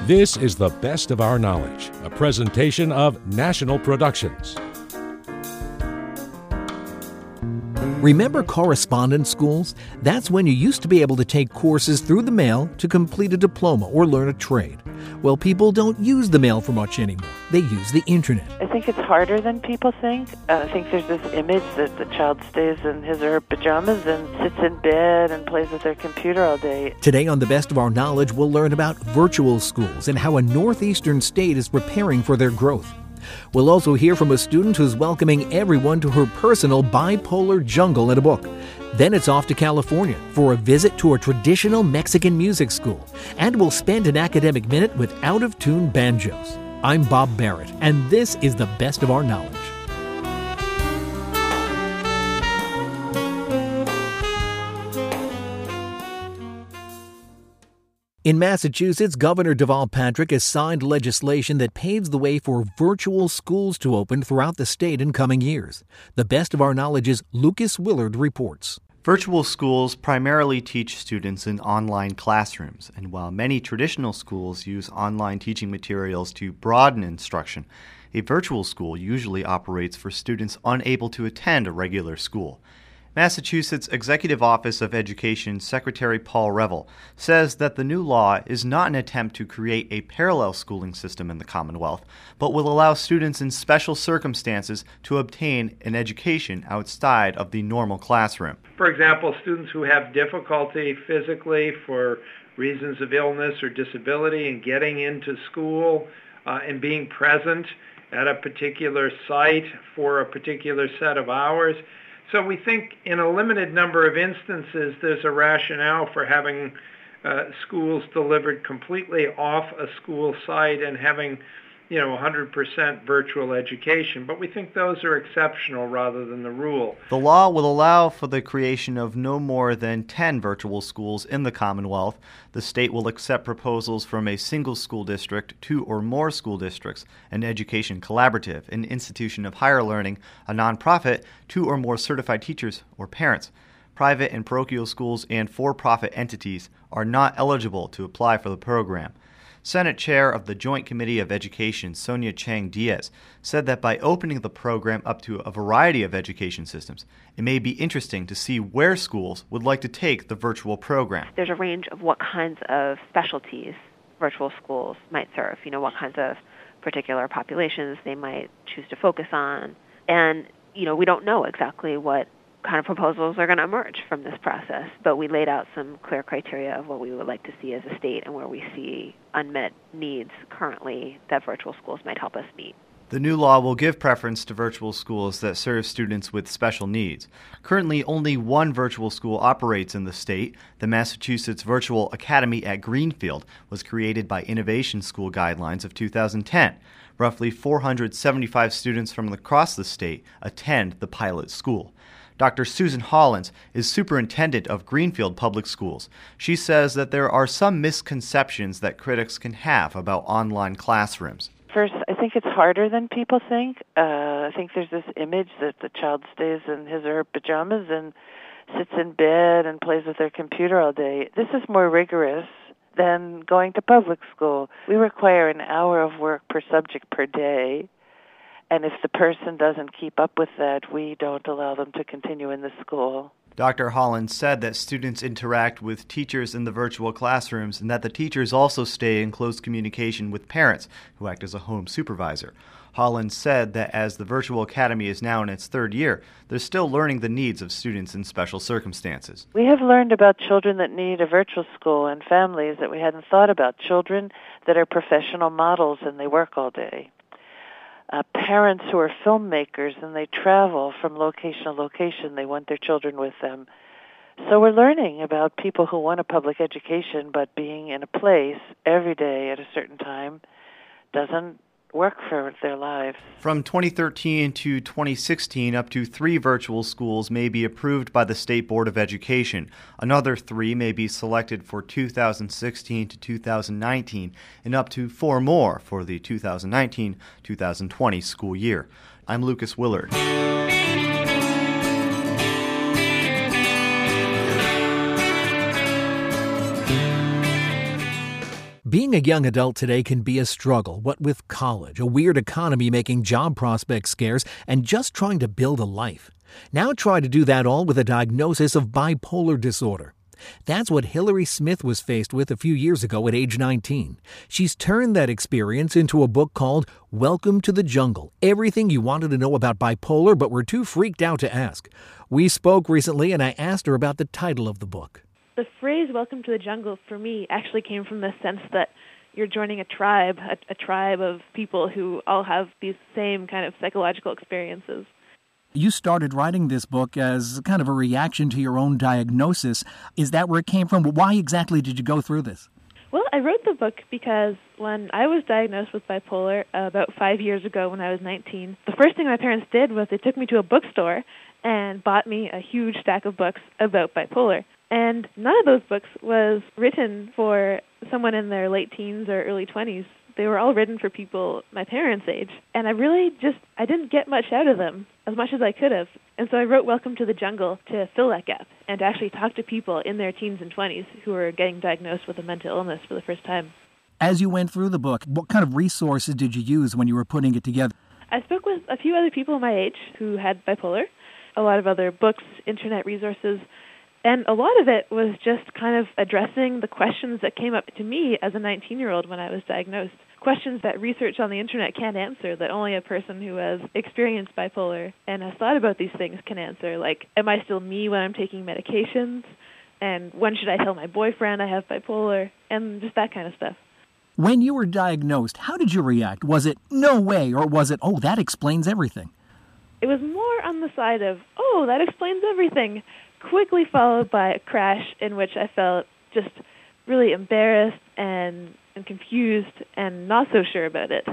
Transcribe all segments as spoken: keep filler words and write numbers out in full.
This is The Best of Our Knowledge, a presentation of National Productions. Remember correspondence schools? That's when you used to be able to take courses through the mail to complete a diploma or learn a trade. Well, people don't use the mail for much anymore. They use the internet. I think it's harder than people think. Uh, I think there's this image that the child stays in his or her pajamas and sits in bed and plays with their computer all day. Today on The Best of Our Knowledge, we'll learn about virtual schools and how a northeastern state is preparing for their growth. We'll also hear from a student who's welcoming everyone to her personal bipolar jungle in a book. Then it's off to California for a visit to a traditional Mexican music school. And we'll spend an academic minute with out-of-tune banjos. I'm Bob Barrett, and this is The Best of Our Knowledge. In Massachusetts, Governor Deval Patrick has signed legislation that paves the way for virtual schools to open throughout the state in coming years. The Best of Our Knowledge's Lucas Willard reports. Virtual schools primarily teach students in online classrooms, and while many traditional schools use online teaching materials to broaden instruction, a virtual school usually operates for students unable to attend a regular school. Massachusetts Executive Office of Education Secretary Paul Reville says that the new law is not an attempt to create a parallel schooling system in the Commonwealth, but will allow students in special circumstances to obtain an education outside of the normal classroom. For example, students who have difficulty physically for reasons of illness or disability in getting into school uh, and being present at a particular site for a particular set of hours. So we think in a limited number of instances, there's a rationale for having uh, schools delivered completely off a school site and having, you know, one hundred percent virtual education. But we think those are exceptional rather than the rule. The law will allow for the creation of no more than ten virtual schools in the Commonwealth. The state will accept proposals from a single school district, two or more school districts, an education collaborative, an institution of higher learning, a nonprofit, two or more certified teachers or parents. Private and parochial schools and for-profit entities are not eligible to apply for the program. Senate Chair of the Joint Committee of Education, Sonia Chang Diaz, said that by opening the program up to a variety of education systems, it may be interesting to see where schools would like to take the virtual program. There's a range of what kinds of specialties virtual schools might serve, you know, what kinds of particular populations they might choose to focus on. And, you know, we don't know exactly what kind of proposals are going to emerge from this process, but we laid out some clear criteria of what we would like to see as a state and where we see unmet needs currently that virtual schools might help us meet. The new law will give preference to virtual schools that serve students with special needs. Currently, only one virtual school operates in the state. The Massachusetts Virtual Academy at Greenfield was created by Innovation School Guidelines of two thousand ten. Roughly four hundred seventy-five students from across the state attend the pilot school. Doctor Susan Hollins is superintendent of Greenfield Public Schools. She says that there are some misconceptions that critics can have about online classrooms. First, I think it's harder than people think. Uh, I think there's this image that the child stays in his or her pajamas and sits in bed and plays with their computer all day. This is more rigorous than going to public school. We require an hour of work per subject per day. And if the person doesn't keep up with that, we don't allow them to continue in the school. Doctor Hollins said that students interact with teachers in the virtual classrooms and that the teachers also stay in close communication with parents who act as a home supervisor. Hollins said that as the Virtual Academy is now in its third year, they're still learning the needs of students in special circumstances. We have learned about children that need a virtual school and families that we hadn't thought about, children that are professional models and they work all day. Uh, parents who are filmmakers and they travel from location to location. They want their children with them. So we're learning about people who want a public education, but being in a place every day at a certain time doesn't work for their lives. From twenty thirteen to twenty sixteen, up to three virtual schools may be approved by the State Board of Education. Another three may be selected for two thousand sixteen to two thousand nineteen, and up to four more for the two thousand nineteen to two thousand twenty school year. I'm Lucas Willard. Being a young adult today can be a struggle, what with college, a weird economy making job prospects scarce, and just trying to build a life. Now try to do that all with a diagnosis of bipolar disorder. That's what Hillary Smith was faced with a few years ago at age nineteen. She's turned that experience into a book called Welcome to the Jungle, Everything You Wanted to Know About Bipolar but Were Too Freaked Out to Ask. We spoke recently and I asked her about the title of the book. The phrase Welcome to the Jungle for me actually came from the sense that you're joining a tribe, a, a tribe of people who all have these same kind of psychological experiences. You started writing this book as kind of a reaction to your own diagnosis. Is that where it came from? Why exactly did you go through this? Well, I wrote the book because when I was diagnosed with bipolar uh, about five years ago when I was nineteen, the first thing my parents did was they took me to a bookstore and bought me a huge stack of books about bipolar. And none of those books was written for someone in their late teens or early twenties. They were all written for people my parents' age. And I really just, I didn't get much out of them, as much as I could have. And so I wrote Welcome to the Jungle to fill that gap and to actually talk to people in their teens and twenties who were getting diagnosed with a mental illness for the first time. As you went through the book, what kind of resources did you use when you were putting it together? I spoke with a few other people my age who had bipolar, a lot of other books, internet resources, and a lot of it was just kind of addressing the questions that came up to me as a nineteen-year-old when I was diagnosed. Questions that research on the internet can't answer, that only a person who has experienced bipolar and has thought about these things can answer, like, am I still me when I'm taking medications? And when should I tell my boyfriend I have bipolar? And just that kind of stuff. When you were diagnosed, how did you react? Was it, no way, or was it, oh, that explains everything? It was more on the side of, oh, that explains everything, quickly followed by a crash in which I felt just really embarrassed and, and confused and not so sure about it.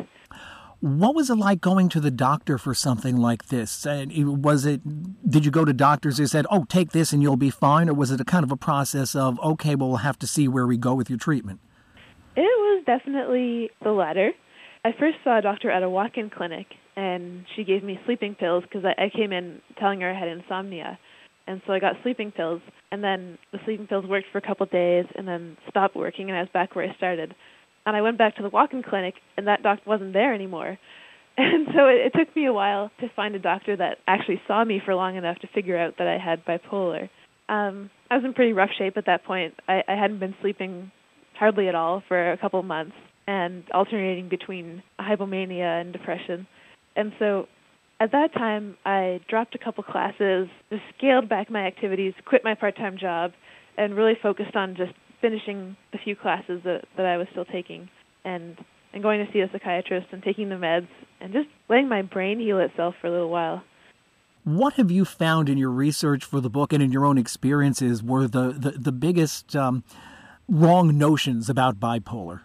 What was it like going to the doctor for something like this? And was it, did you go to doctors who said, oh, take this and you'll be fine? Or was it a kind of a process of, okay, well, we'll have to see where we go with your treatment? It was definitely the latter. I first saw a doctor at a walk-in clinic, and she gave me sleeping pills because I, I came in telling her I had insomnia. And so I got sleeping pills, and then the sleeping pills worked for a couple of days and then stopped working, and I was back where I started. And I went back to the walk-in clinic, and that doctor wasn't there anymore. And so it, it took me a while to find a doctor that actually saw me for long enough to figure out that I had bipolar. Um, I was in pretty rough shape at that point. I, I hadn't been sleeping hardly at all for a couple of months and alternating between hypomania and depression. And so at that time, I dropped a couple classes, just scaled back my activities, quit my part-time job, and really focused on just finishing the few classes that, that I was still taking and, and going to see a psychiatrist and taking the meds and just letting my brain heal itself for a little while. What have you found in your research for the book and in your own experiences were the, the, the biggest um, wrong notions about bipolar?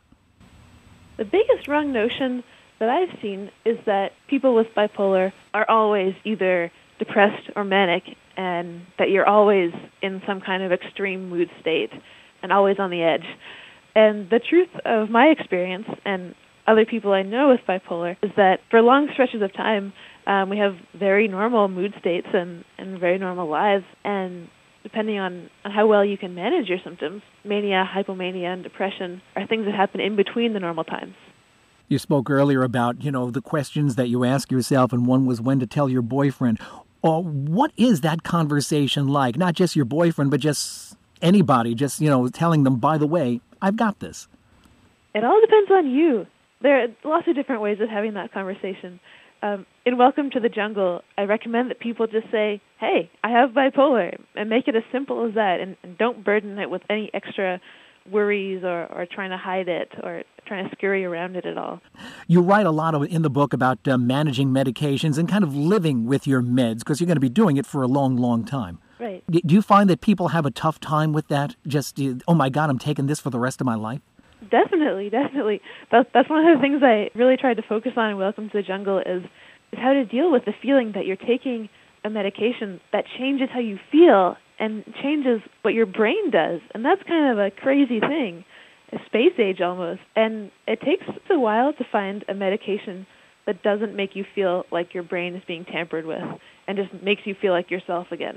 The biggest wrong notion that I've seen is that people with bipolar are always either depressed or manic, and that you're always in some kind of extreme mood state and always on the edge. And the truth of my experience and other people I know with bipolar is that for long stretches of time, um, we have very normal mood states and, and very normal lives, and depending on, on how well you can manage your symptoms, mania, hypomania, and depression are things that happen in between the normal times. You spoke earlier about, you know, the questions that you ask yourself, and one was when to tell your boyfriend. Uh, what is that conversation like? Not just your boyfriend, but just anybody, just, you know, telling them, by the way, I've got this. It all depends on you. There are lots of different ways of having that conversation. Um, in Welcome to the Jungle, I recommend that people just say, hey, I have bipolar, and make it as simple as that, and, and don't burden it with any extra worries or, or trying to hide it or trying to scurry around it at all. You write a lot of, in the book about uh, managing medications and kind of living with your meds because you're going to be doing it for a long, long time. Right. Do you find that people have a tough time with that? Just, oh my God, I'm taking this for the rest of my life? Definitely, definitely. That's, that's one of the things I really tried to focus on in Welcome to the Jungle is, is how to deal with the feeling that you're taking a medication that changes how you feel and changes what your brain does. And that's kind of a crazy thing, a space age almost. And it takes a while to find a medication that doesn't make you feel like your brain is being tampered with and just makes you feel like yourself again.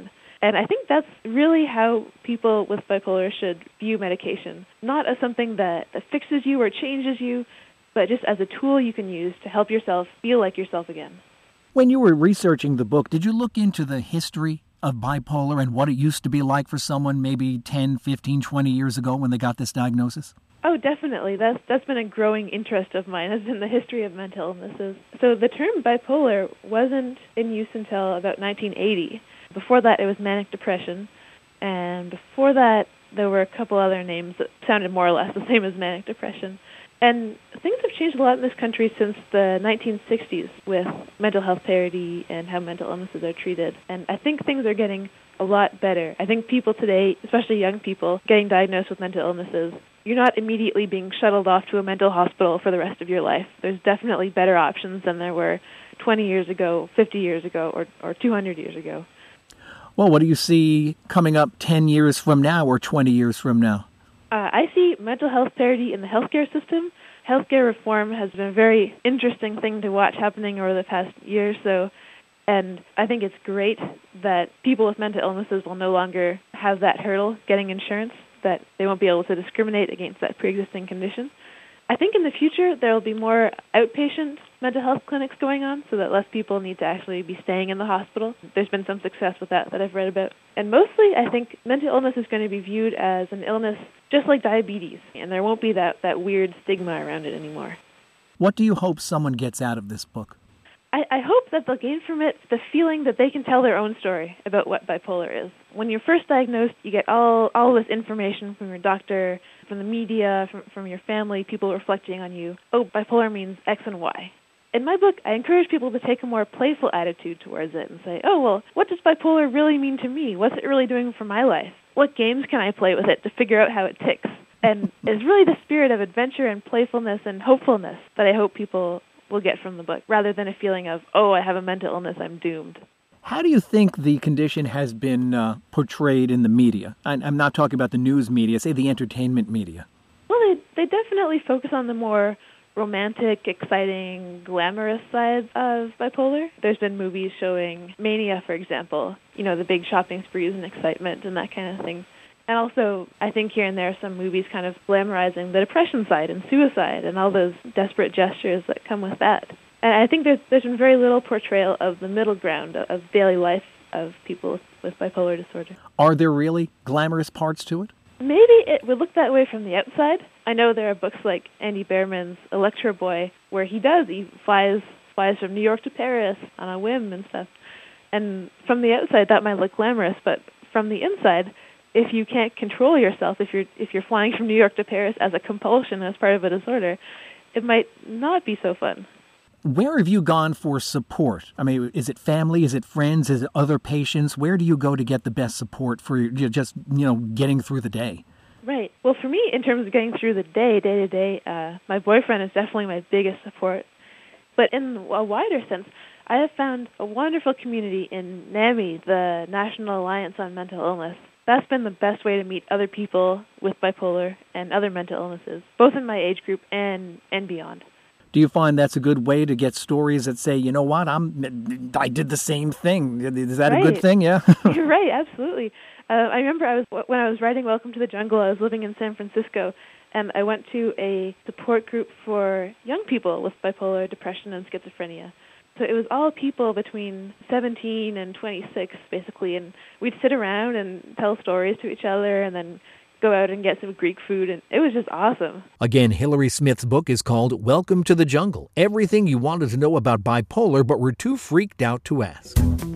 And I think that's really how people with bipolar should view medication, not as something that, that fixes you or changes you, but just as a tool you can use to help yourself feel like yourself again. When you were researching the book, did you look into the history of bipolar and what it used to be like for someone maybe ten, fifteen, twenty years ago when they got this diagnosis? Oh, definitely. That's that's been a growing interest of mine, has been the history of mental illnesses. So the term bipolar wasn't in use until about nineteen eighty. Before that, it was manic depression, and before that, there were a couple other names that sounded more or less the same as manic depression. And things have changed a lot in this country since the nineteen sixties with mental health parity and how mental illnesses are treated. And I think things are getting a lot better. I think people today, especially young people, getting diagnosed with mental illnesses, you're not immediately being shuttled off to a mental hospital for the rest of your life. There's definitely better options than there were twenty years ago, fifty years ago, or, or two hundred years ago. Well, what do you see coming up ten years from now or twenty years from now? Uh, I see mental health parity in the healthcare system. Healthcare reform has been a very interesting thing to watch happening over the past year or so, and I think it's great that people with mental illnesses will no longer have that hurdle getting insurance, that they won't be able to discriminate against that pre-existing condition. I think in the future there will be more outpatient mental health clinics going on so that less people need to actually be staying in the hospital. There's been some success with that that I've read about. And mostly I think mental illness is going to be viewed as an illness just like diabetes, and there won't be that, that weird stigma around it anymore. What do you hope someone gets out of this book? I, I hope that they'll gain from it the feeling that they can tell their own story about what bipolar is. When you're first diagnosed, you get all, all this information from your doctor, from the media, from, from your family, people reflecting on you. Oh, bipolar means X and Y. In my book, I encourage people to take a more playful attitude towards it and say, oh, well, what does bipolar really mean to me? What's it really doing for my life? What games can I play with it to figure out how it ticks? And it's really the spirit of adventure and playfulness and hopefulness that I hope people will get from the book, rather than a feeling of, oh, I have a mental illness, I'm doomed. How do you think the condition has been uh, portrayed in the media? I'm not talking about the news media, say the entertainment media. Well, they, they definitely focus on the more romantic, exciting, glamorous sides of bipolar. There's been movies showing mania, for example, you know, the big shopping sprees and excitement and that kind of thing. And also, I think here and there some movies kind of glamorizing the depression side and suicide and all those desperate gestures that come with that. And I think there's, there's been very little portrayal of the middle ground of, of daily life of people with, with bipolar disorder. Are there really glamorous parts to it? Maybe it would look that way from the outside. I know there are books like Andy Behrman's Electro Boy, where he does, he flies flies from New York to Paris on a whim and stuff. And from the outside, that might look glamorous, but from the inside, if you can't control yourself, if you're if you're flying from New York to Paris as a compulsion, as part of a disorder, it might not be so fun. Where have you gone for support? I mean, is it family? Is it friends? Is it other patients? Where do you go to get the best support for your, just, you know, getting through the day? Right. Well, for me, in terms of getting through the day, day to day, uh, my boyfriend is definitely my biggest support. But in a wider sense, I have found a wonderful community in NAMI, the National Alliance on Mental Illness. That's been the best way to meet other people with bipolar and other mental illnesses, both in my age group and, and beyond. Do you find that's a good way to get stories that say, you know what, I'm, I did the same thing? Is that right. a good thing? Yeah. You're right, absolutely. Uh, I remember I was when I was writing Welcome to the Jungle, I was living in San Francisco, and I went to a support group for young people with bipolar, depression, and schizophrenia. So it was all people between seventeen and twenty-six, basically, and we'd sit around and tell stories to each other and then go out and get some Greek food, and it was just awesome. Again, Hilary Smith's book is called Welcome to the Jungle, everything you wanted to know about bipolar but were too freaked out to ask.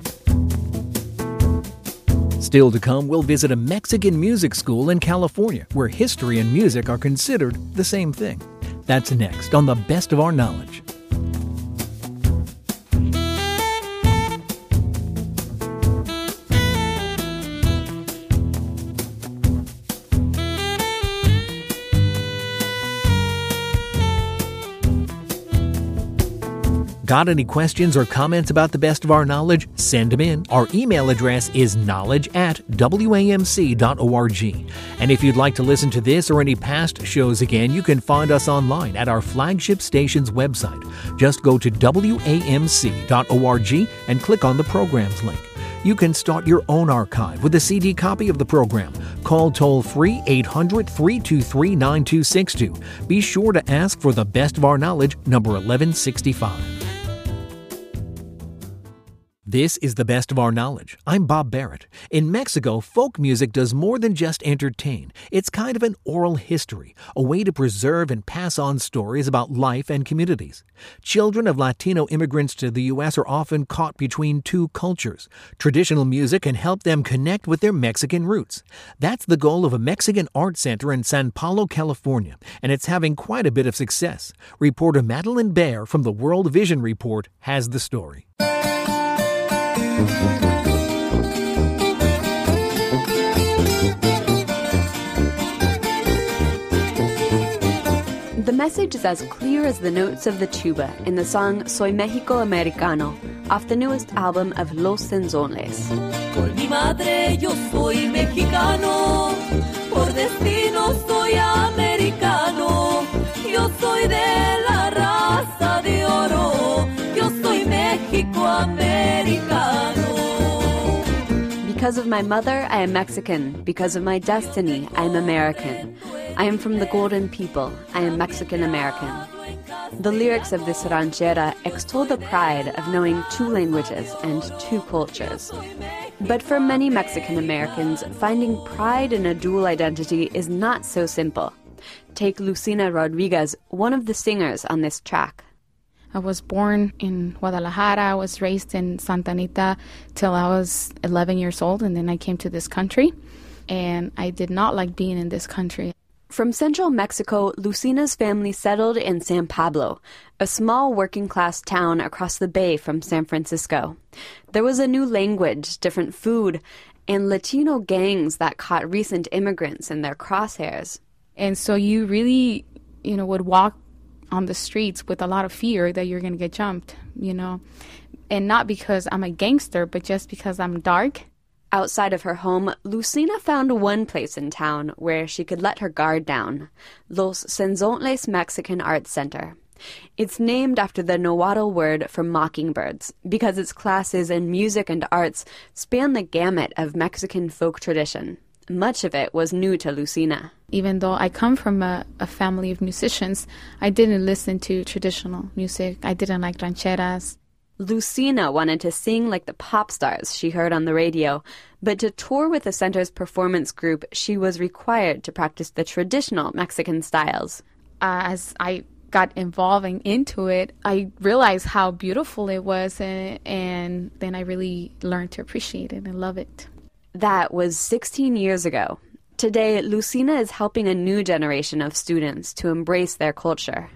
Still to come, we'll visit a Mexican music school in California where history and music are considered the same thing. That's next on The Best of Our Knowledge. Got any questions or comments about The Best of Our Knowledge? Send them in. Our email address is knowledge at w a m c dot org. And if you'd like to listen to this or any past shows again, you can find us online at our flagship station's website. Just go to w a m c dot org and click on the programs link. You can start your own archive with a C D copy of the program. Call toll-free eight hundred, three two three, nine two six two. Be sure to ask for the Best of Our Knowledge, number eleven sixty-five. This is the Best of Our Knowledge. I'm Bob Barrett. In Mexico, folk music does more than just entertain. It's kind of an oral history, a way to preserve and pass on stories about life and communities. Children of Latino immigrants to the U S are often caught between two cultures. Traditional music can help them connect with their Mexican roots. That's the goal of a Mexican art center in San Paulo, California, and it's having quite a bit of success. Reporter Madeline Baer from the World Vision Report has the story. The message is as clear as the notes of the tuba in the song Soy Mexico Americano, off the newest album of Los Senzones. Por mi madre yo soy mexicano, por destino soy americano, yo soy de la raza de oro, yo soy Mexico Americano. Because of my mother, I am Mexican. Because of my destiny, I am American. I am from the golden people. I am Mexican American. The lyrics of this ranchera extol the pride of knowing two languages and two cultures. But for many Mexican Americans, finding pride in a dual identity is not so simple. Take Lucina Rodriguez, one of the singers on this track. I was born in Guadalajara. I was raised in Santa Anita till I was eleven years old, and then I came to this country, and I did not like being in this country. From central Mexico, Lucina's family settled in San Pablo, a small working-class town across the bay from San Francisco. There was a new language, different food, and Latino gangs that caught recent immigrants in their crosshairs. And so you really, you know, would walk on the streets with a lot of fear that you're going to get jumped, you know, and not because I'm a gangster, but just because I'm dark. Outside of her home, Lucina found one place in town where she could let her guard down, Los Senzontles Mexican Arts Center. It's named after the Nahuatl word for mockingbirds, because its classes in music and arts span the gamut of Mexican folk tradition. Much of it was new to Lucina. Even though I come from a, a family of musicians, I didn't listen to traditional music. I didn't like rancheras. Lucina wanted to sing like the pop stars she heard on the radio, but to tour with the center's performance group, she was required to practice the traditional Mexican styles. Uh, as I got involving into it, I realized how beautiful it was, and, and then I really learned to appreciate it and love it. That was sixteen years ago. Today, Lucina is helping a new generation of students to embrace their culture.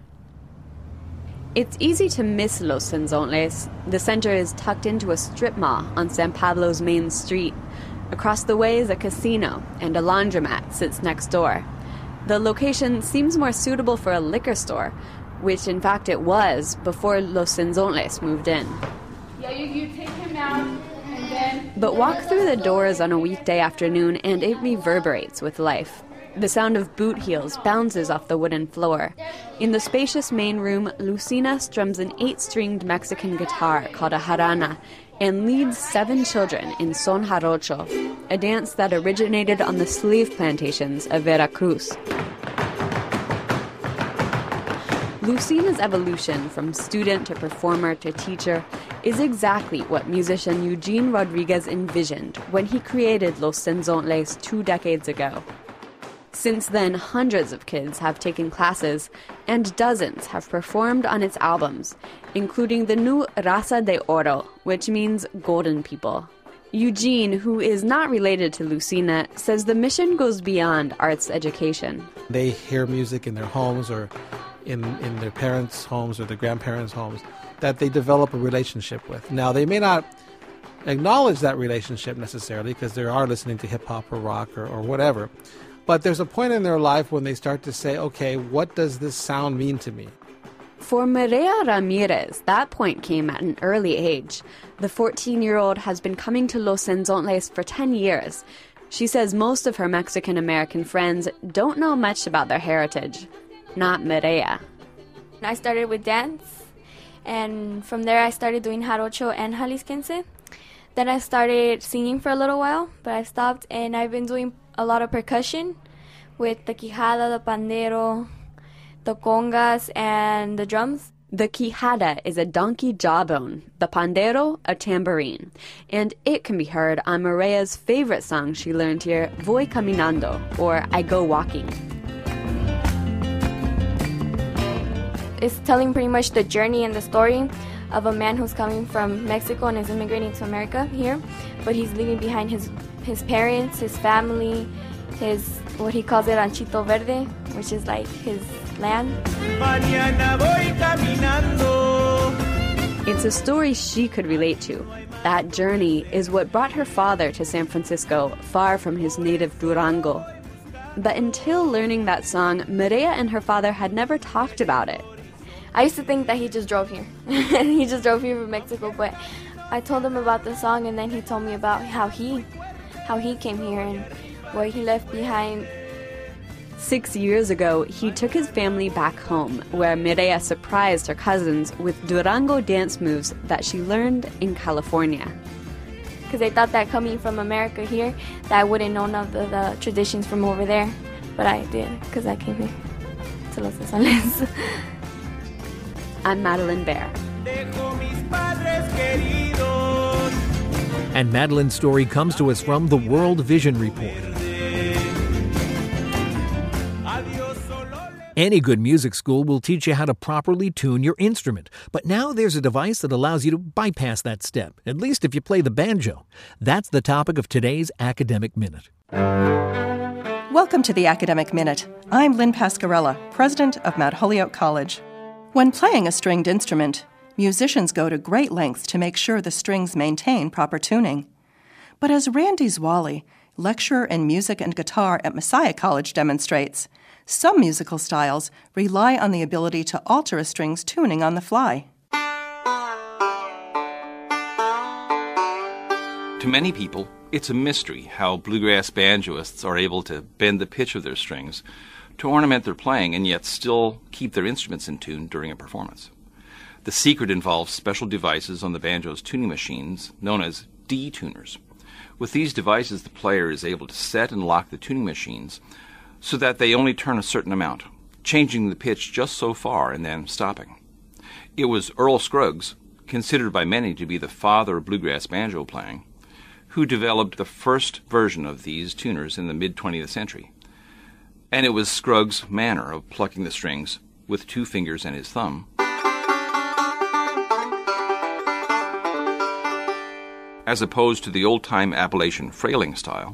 It's easy to miss Los Senzontles. The center is tucked into a strip mall on San Pablo's main street. Across the way is a casino, and a laundromat sits next door. The location seems more suitable for a liquor store, which in fact it was before Los Senzontles moved in. Yeah, you, you take him out, and then... But walk through the doors on a weekday afternoon and it reverberates with life. The sound of boot heels bounces off the wooden floor. In the spacious main room, Lucina strums an eight-stringed Mexican guitar called a jarana and leads seven children in son jarocho, a dance that originated on the slave plantations of Veracruz. Lucina's evolution from student to performer to teacher is exactly what musician Eugene Rodriguez envisioned when he created Los Senzontles two decades ago. Since then, hundreds of kids have taken classes, and dozens have performed on its albums, including the new Raza de Oro, which means golden people. Eugene, who is not related to Lucina, says the mission goes beyond arts education. They hear music in their homes or in, in their parents' homes or their grandparents' homes that they develop a relationship with. Now, they may not acknowledge that relationship necessarily because they are listening to hip-hop or rock or, or whatever. But there's a point in their life when they start to say, okay, what does this sound mean to me? For Mireya Ramirez, that point came at an early age. The fourteen-year-old has been coming to Los Senzontles for ten years. She says most of her Mexican-American friends don't know much about their heritage. Not Mireya. I started with dance, and from there I started doing jarocho and jalisquense. Then I started singing for a little while, but I stopped, and I've been doing a lot of percussion with the quijada, the pandero, the congas, and the drums. The quijada is a donkey jawbone, the pandero a tambourine, and it can be heard on Mireya's favorite song she learned here, Voy Caminando, or I Go Walking. It's telling pretty much the journey and the story of a man who's coming from Mexico and is immigrating to America here, but he's leaving behind his, his parents, his family, his, what he calls it, ranchito verde, which is like his land. It's a story she could relate to. That journey is what brought her father to San Francisco, far from his native Durango. But until learning that song, Mireya and her father had never talked about it. I used to think that he just drove here. He just drove here from Mexico, but I told him about the song, and then he told me about how he, how he came here and what he left behind. Six years ago, he took his family back home, where Mireya surprised her cousins with Durango dance moves that she learned in California. Because they thought that coming from America here, that I wouldn't know none of the, the traditions from over there. But I did, because I came here to Los Angeles. I'm Madeline Baer. And Madeline's story comes to us from the World Vision Report. Any good music school will teach you how to properly tune your instrument. But now there's a device that allows you to bypass that step, at least if you play the banjo. That's the topic of today's Academic Minute. Welcome to the Academic Minute. I'm Lynn Pascarella, president of Mount Holyoke College. When playing a stringed instrument, musicians go to great lengths to make sure the strings maintain proper tuning. But as Randy Zwally, lecturer in music and guitar at Messiah College, demonstrates, some musical styles rely on the ability to alter a string's tuning on the fly. To many people, it's a mystery how bluegrass banjoists are able to bend the pitch of their strings to ornament their playing and yet still keep their instruments in tune during a performance. The secret involves special devices on the banjo's tuning machines known as D-tuners. With these devices, the player is able to set and lock the tuning machines so that they only turn a certain amount, changing the pitch just so far and then stopping. It was Earl Scruggs, considered by many to be the father of bluegrass banjo playing, who developed the first version of these tuners in the mid-twentieth century. And it was Scruggs' manner of plucking the strings with two fingers and his thumb, as opposed to the old-time Appalachian frailing style,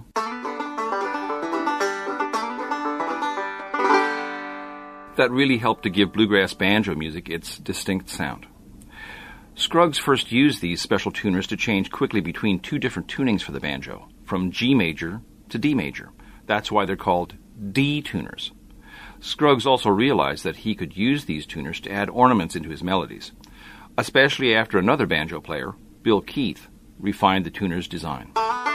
that really helped to give bluegrass banjo music its distinct sound. Scruggs first used these special tuners to change quickly between two different tunings for the banjo, from G major to D major. That's why they're called D-tuners. Scruggs also realized that he could use these tuners to add ornaments into his melodies, especially after another banjo player, Bill Keith, refined the tuner's design.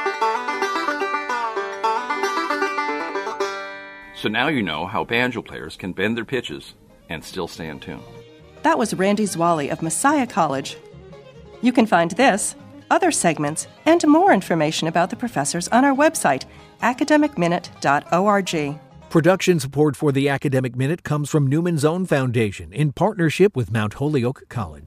So now you know how banjo players can bend their pitches and still stay in tune. That was Randy Zwally of Messiah College. You can find this, other segments, and more information about the professors on our website, academic minute dot org. Production support for the Academic Minute comes from Newman's Own Foundation in partnership with Mount Holyoke College.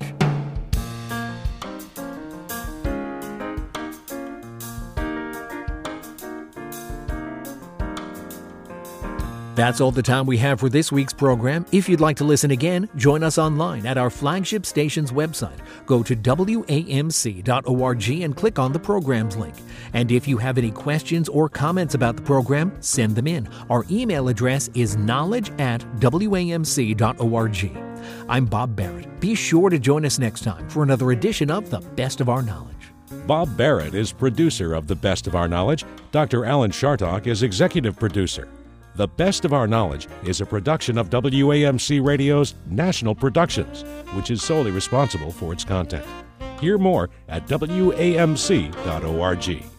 That's all the time we have for this week's program. If you'd like to listen again, join us online at our flagship station's website. Go to W A M C dot org and click on the programs link. And if you have any questions or comments about the program, send them in. Our email address is knowledge at W A M C dot org. I'm Bob Barrett. Be sure to join us next time for another edition of The Best of Our Knowledge. Bob Barrett is producer of The Best of Our Knowledge. Doctor Alan Chartock is executive producer. The Best of Our Knowledge is a production of W A M C Radio's National Productions, which is solely responsible for its content. Hear more at W A M C dot org.